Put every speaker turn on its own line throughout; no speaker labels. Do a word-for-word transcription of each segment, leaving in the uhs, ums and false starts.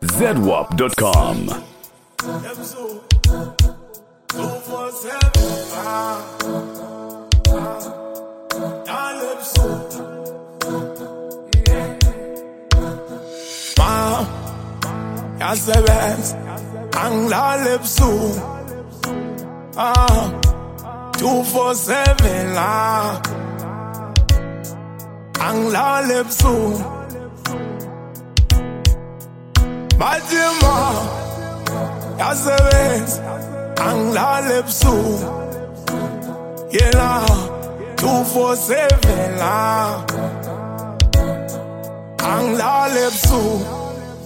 zedwap dot com.
Yasebenza angilale ebusuku ah two four seven la angilale ebusuku Majima yasebenza angilale ebusuku yela two four seven la angilale ebusuku.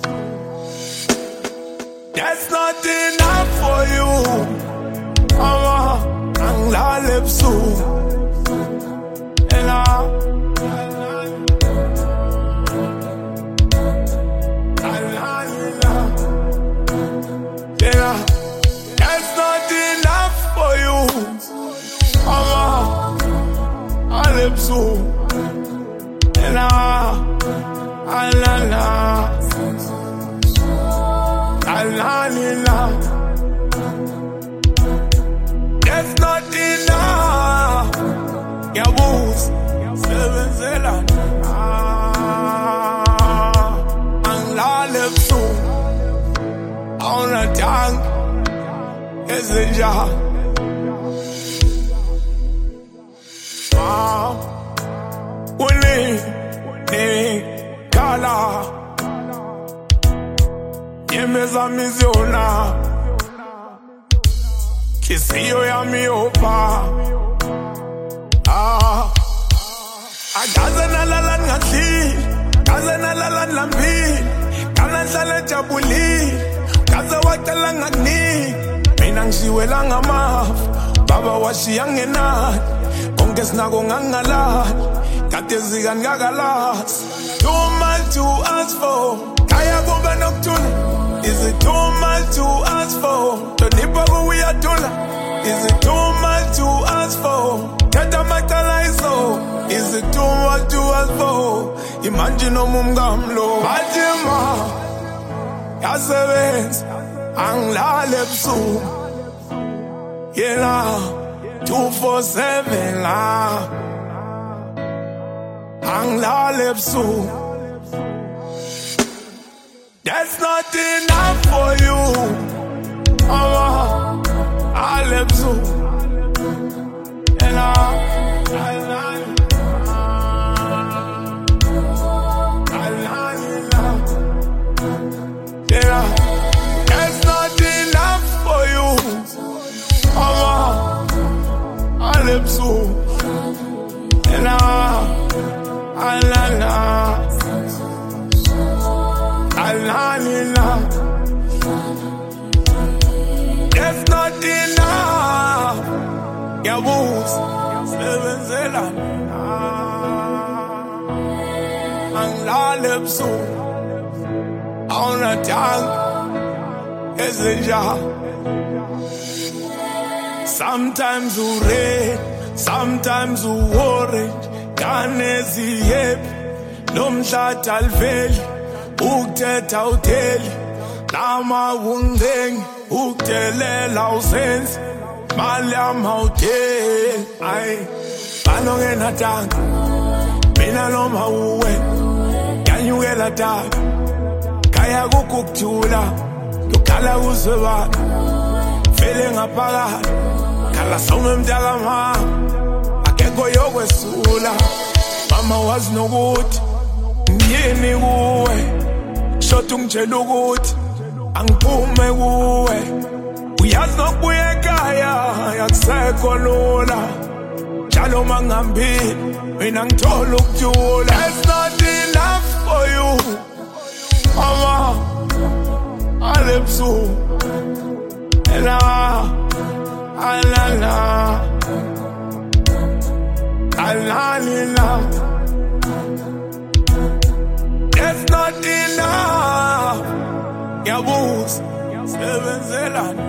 That's not enough for you. Mama, angilale ebusuku. Ela Ela That's not enough for you. Mama, angilale ebusuku. Ela Alala Alalila. That's not enough. Yabuz Seven Zealand Angilale ebusuku on a tank is a job. Ah, Willie, Nick, Kala. Yemeza miziona Kisiyo ya miopa Ah Agaze nalalan ngatli Gaze nalalan lambi Kana nhlale jabuli Gaze watala ngani Mina ngishiwela ngamafu Baba washiya ngenani Konke sinako ngangalani Kade zika ngakalas Too much to ask for Kaya kumbe nocturnal. Is it too much to ask for? Tonipa we are dola. Is it too much to ask for? Tata matalaiso. Is it too much to ask for? Imagine umgamlo. Majima yasebenza angilale ebusuku. Yela two four seven la angilale ebusuku. That's not enough for you. Mama, I'll live soon. And I, I love Yeah, that's not enough for you. Mama, I'll live soon. And I, I love Alalila. That's not enough. Yabuz Seven Zealand Angilale ebusuku on a tank is a job. Sometimes you red, sometimes you worry. Kanezi happy, lomhlata alveli. Ukuthetha utheli lama ungengi ukuthelela usenzi mali amawutheli ay banongena tanka mina noma uwe yanyukela tanka kaya kukukuthula lokhala kuzweba vele ngaphakathi khala some mntaka ma akekho yokwesula mama wazi nokuthi yini kuwe Shot ungitshela ukuthi angiphume kuwe uyazi nokubuya ekhaya yakusekho lula njalo mangihambile mina ngithola ukuthula. That's not enough for you. Mama ale ebusuku ela alala alalila. That's not enough. Yabuz Seven Zealand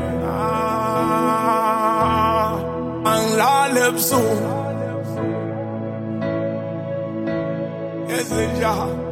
angilale ebusuku. Yes, yeah.